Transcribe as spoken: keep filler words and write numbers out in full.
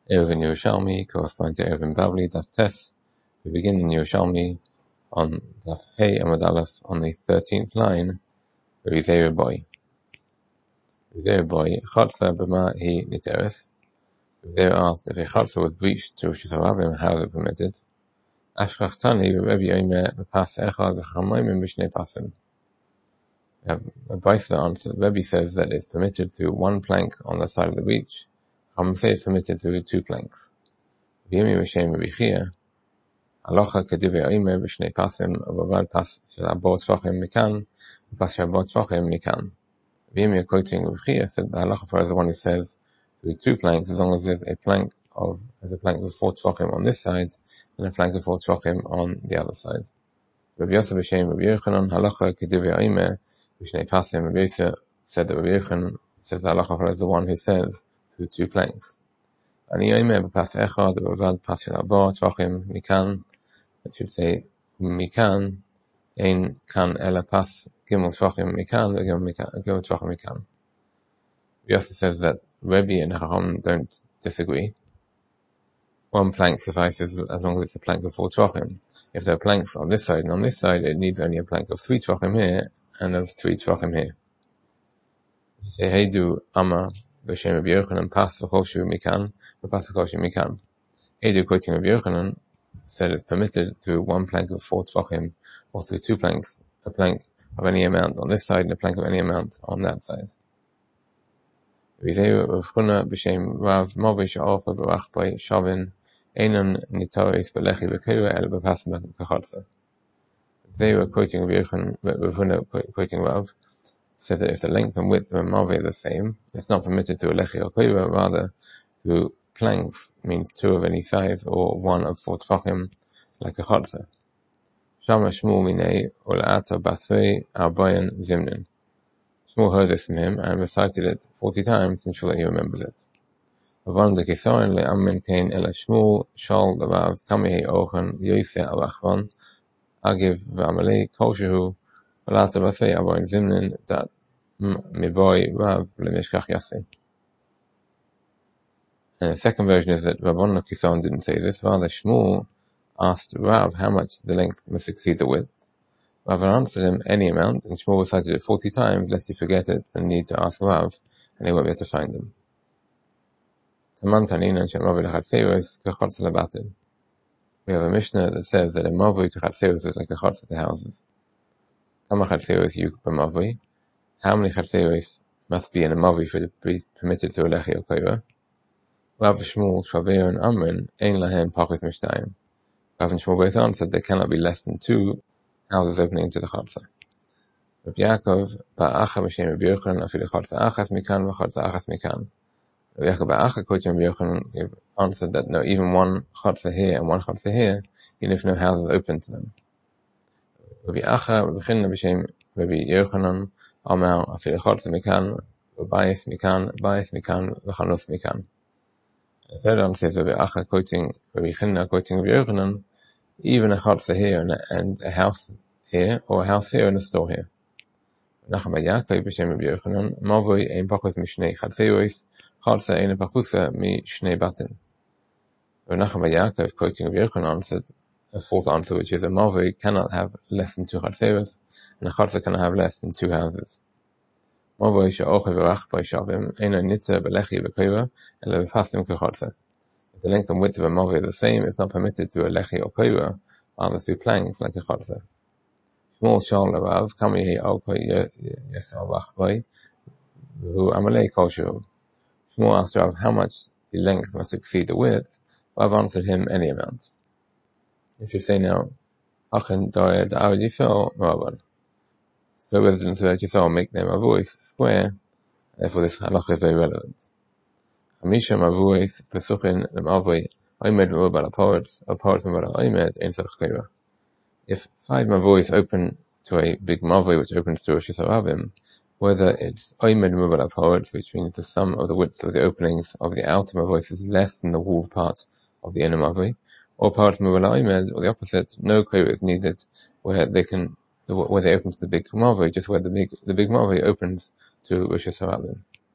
Eruvin Yerushalmi corresponds to Eruvin Bavli, Daf Tes. We begin in Yerushalmi on Daf Hey Amud Aleph on the thirteenth line. Rivera boy. Rivera boy, Chatza b'ma hi niteres. Rivera asked if a Chatza was breached to Rosh Hashanah, how is it permitted? Ashrachtani Rebbe Yomer b'pas echad v'chamayim b'shnei pasim. We have a Brisa answer. Rebbe says that it's permitted through one plank on the side of the breach. Chacham say it's permitted through two planks. V'yemi b'shem Rebbe Chia. Halacha k'divrei Yomer b'shnei pasim v'avad pas shel arba'ah tefachim mikan v'pas shel arba'ah tefachim mikan. V'yemi, quoting Rebbe Chia, said the halacha for the one who says through two planks, as long as there's a plank of there's a plank of four tefachim on this side and a plank of four tefachim on the other side. Rabbi Yosef b'shem Rabbi Yochanan, halacha k'divrei Yomer b'shnei pasim. Rabbi Yosef said that Rabbi Yochanan says the halacha for the one who says through two planks. Ani Yomer b'pas echad v'avad pas shel arba'ah tefachim mikan. It should say mikan ein kan ela pas gimel tefachim mikan gimel tefachim mikan. Rabbi Yosef says that Rebbe and Chacham don't disagree. One plank suffices as long as it's a plank of four tefachim. If there are planks on this side and on this side, it needs only a plank of three tefachim here and of three tefachim here. You say, Heidu Amma b'shem Rabbi Yochanan pas v'chol shu mikan v'pas v'chol shu mikan. Heidu, quoting Rabbi Yochanan, said it's permitted through one plank of four tefachim or through two planks, a plank of any amount on this side and a plank of any amount on that side. V'zeu Rav Chuna b'shem Rav Movi she'ochel b'rach by Shavin einon nitoris b'lechi b'keira el b'pas b'kachatza. V'zeu, quoting Rav Yochanan, Rav Chuna quoting Rav, said that if the length and width of a Movi are the same, it's not permitted through a lechi or keira, rather through planks means two of any size or one of four tefachim like a chatza. Shama Shmuel minei ul'ata basrei arbayan zimnin. Shmuel heard this from him and recited it forty times to ensure that he remembers it. Avan de kisorin le'amin kein ela Shmuel shal davav kamihi ochan yoyse al-achvan agiv v'amalei kol shehu ul'ata basrei arbayan zimnin dat miboy rav lemeshkach yasei. And the second version is that Rabban Kison didn't say this. Rather, Shmuel asked Rav how much the length must exceed the width. Rav answered him any amount, and Shmuel recited it forty times, lest he forget it and need to ask Rav, and he won't be able to find him. We have a Mishnah that says that a mavui to chatzeros is like a chatzah to houses. Kama chatzeros you b'mavui? How many chatzeros must be in a mavui for it to be permitted through a lechi or koira? Rav Shmuel, Shaver and Amrin, ein lahen pachos mishtayim. Rav and Shmuel both answered there cannot be less than two houses opening into the chatzah. Rabbi Yaakov, ba'acha b'shem Rabbi Yochanan, afilu chatzah achas mikan v'chatzah achas mikan. Rabbi Yaakov ba'acha, quoting Rabbi Yochanan, answered that no, even one chatzah here and one chatzah here, even if no houses open to them. Rabbi Acha, Rabbi Chinna b'shem Rabbi Yochanan, amar afilu chatzah mikan, v'bayis mikan, bayis mikan, v'chanos mikan. The third one says Rabbi Acha, quoting Rabbi Chinna, quoting Rabbi Yochanan, even a chatzah here and a, and a house here, or a house here and a store here. Nacham Yaakov b'shem Rabbi Yochanan, mavoi ein pachos mishnei chatzeros, chatzah ein pachusa mi shnei batin. Nacham Yaakov, quoting Rabbi Yochanan, answered a fourth answer, which is a mavoi cannot have less than two chatzeros, and a chatzah cannot have less than two houses. Mavoi she'ochel v'rach by shavim eino nitzer b'lechi v'koira ela b'pasim k'chatzah. If the length and width of a mavoi are the same, it's not permitted through a lechi or koira, rather through planks like a chatzah. Shmuel shal l'rav kami hi al koi yesal v'ach by v'hu amalei kol shehu. Shmuel asked Rav how much the length must exceed the width. Rav answered him any amount. You should say now, achen doyer da'ar yisrael rabban. So residents of Eretz Yisrael make their mavois square, therefore this halacha is very relevant. Hamisha mavois pesuchin l'mavoi oimed m'obal ha'poretz, ha'poretz m'obal ha'oimed, ein tzarich koira. If five mavois open to a big mavoi which opens to Rosh Hashanah, whether it's oimed m'obal ha'poretz, which means the sum of the widths of the openings of the outer mavois is less than the wall part of the inner mavoi, or poretz m'obal ha'oimed, or the opposite, no koira is needed, where they can where they open to the big mavoi, just where the big the big mavoi opens to Rosh Hashanah.